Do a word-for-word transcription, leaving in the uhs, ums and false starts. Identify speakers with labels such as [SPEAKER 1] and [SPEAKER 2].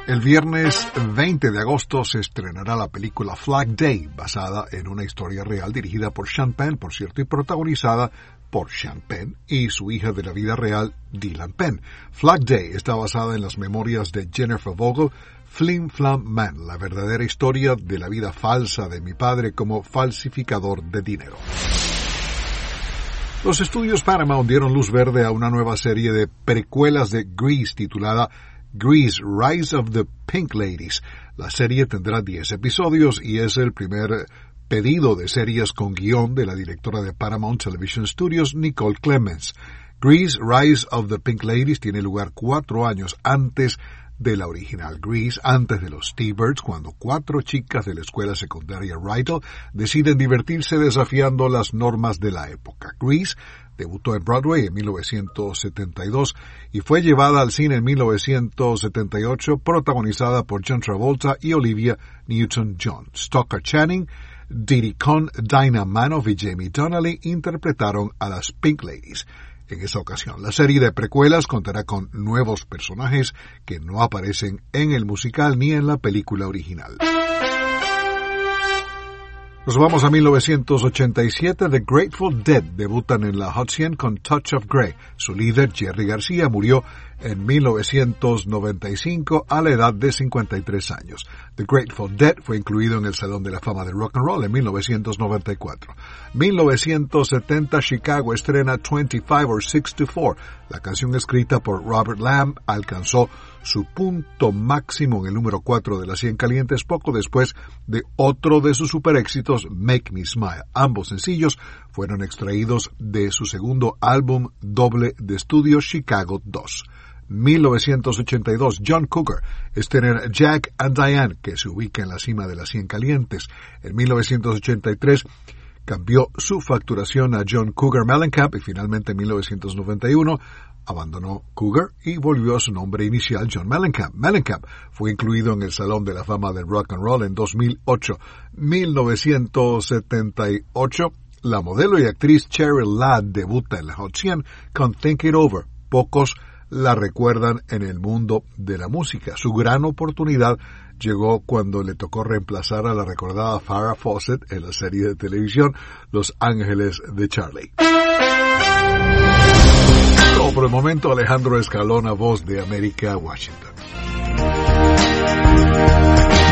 [SPEAKER 1] El viernes veinte de agosto se estrenará la película Flag Day, basada en una historia real dirigida por Sean Penn, por cierto, y protagonizada por Sean Penn y su hija de la vida real, Dylan Penn. Flag Day está basada en las memorias de Jennifer Vogel, Flim Flam Man, la verdadera historia de la vida falsa de mi padre como falsificador de dinero. Los estudios Paramount dieron luz verde a una nueva serie de precuelas de Grease titulada Grease, Rise of the Pink Ladies. La serie tendrá diez episodios y es el primer pedido de series con guión de la directora de Paramount Television Studios, Nicole Clements. Grease, Rise of the Pink Ladies tiene lugar cuatro años antes de la original Grease, antes de los T-Birds, cuando cuatro chicas de la escuela secundaria Rydell deciden divertirse desafiando las normas de la época. Grease debutó en Broadway en mil novecientos setenta y dos y fue llevada al cine en mil novecientos setenta y ocho, protagonizada por John Travolta y Olivia Newton-John. Stockard Channing, Diddy Conn, Dinah Manoff y Jamie Donnelly interpretaron a las Pink Ladies. En esa ocasión, la serie de precuelas contará con nuevos personajes que no aparecen en el musical ni en la película original. Nos vamos a mil novecientos ochenta y siete. The Grateful Dead debutan en la Hot cien con Touch of Grey. Su líder, Jerry García, murió en mil novecientos noventa y cinco a la edad de cincuenta y tres años. The Grateful Dead fue incluido en el Salón de la Fama del Rock and Roll en mil novecientos noventa y cuatro. mil novecientos setenta, Chicago estrena veinticinco or sixty-four. La canción escrita por Robert Lamb alcanzó su punto máximo en el número cuatro de las cien calientes poco después de otro de sus superéxitos, Make Me Smile. Ambos sencillos fueron extraídos de su segundo álbum doble de estudio, Chicago dos. mil novecientos ochenta y dos, John Cougar estrena Jack and Diane, que se ubica en la cima de las cien calientes. En mil novecientos ochenta y tres cambió su facturación a John Cougar Mellencamp y finalmente en mil novecientos noventa y uno abandonó Cougar y volvió a su nombre inicial, John Mellencamp. Mellencamp fue incluido en el Salón de la Fama del Rock and Roll en dos mil ocho. mil novecientos setenta y ocho, la modelo y actriz Cheryl Ladd debuta en la Hot cien con Think It Over. Pocos la recuerdan en el mundo de la música. Su gran oportunidad llegó cuando le tocó reemplazar a la recordada Farrah Fawcett en la serie de televisión Los Ángeles de Charlie. Todo por el momento, Alejandro Escalona, Voz de América, Washington.